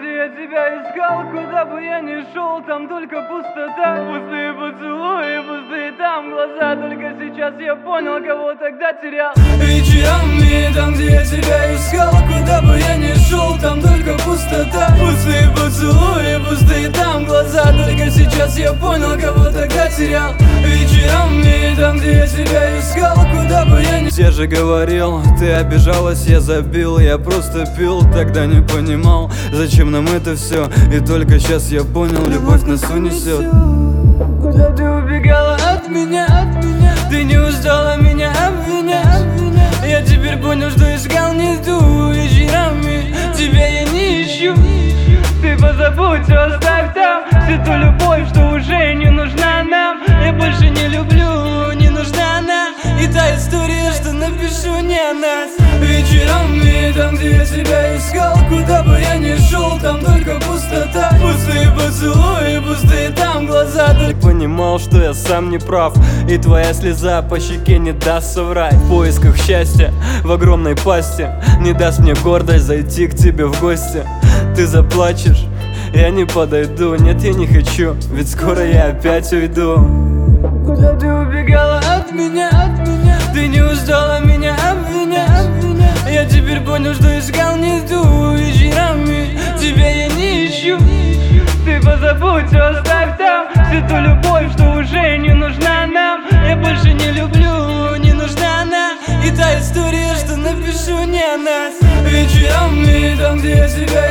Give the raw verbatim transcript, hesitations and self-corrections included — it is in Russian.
где я тебя искал. Куда бы я ни шел, там только пустота. Пустые поцелуи, пустые там глаза. Только сейчас я понял, кого тогда терял. Вечерами, там где я тебя искал. Куда бы я ни шел, там только пустота. Пустые поцелуи, пустые там глаза. Только сейчас я понял, кого тогда терял. Вечерами, там где я тебя искал. Куда бы я ни... Я же говорил, ты обижалась, я забил. Я просто пил, тогда не понимал, зачем нам это все. И только сейчас я понял, любовь нас унесет. Куда ты убегала от меня, от меня? Ты не устала меня обвинять. Я теперь понял, что искал не ту. Вечерами тебя я не ищу. Ты позабудь, все оставь там. Всю ту любовь, что уже не нужна нам. Я больше не люблю, не нужна она. И та история, что напишу не о нас. Вечерами, там где я тебя искал. Куда бы я ни шел, там только пустота. Пустые поцелуи, пустые там глаза. Понимал, что я сам не прав, и твоя слеза по щеке не даст соврать. В поисках счастья в огромной пасти не даст мне гордость зайти к тебе в гости. Ты заплачешь, я не подойду. Нет, я не хочу, ведь скоро я опять уйду. Куда ты убегала от меня, от меня? Ты не устала меня обвинять. Я теперь понял, что искал не ту. Вечерами тебя я не ищу. Ты позабудь, все оставь там. Всю ту любовь,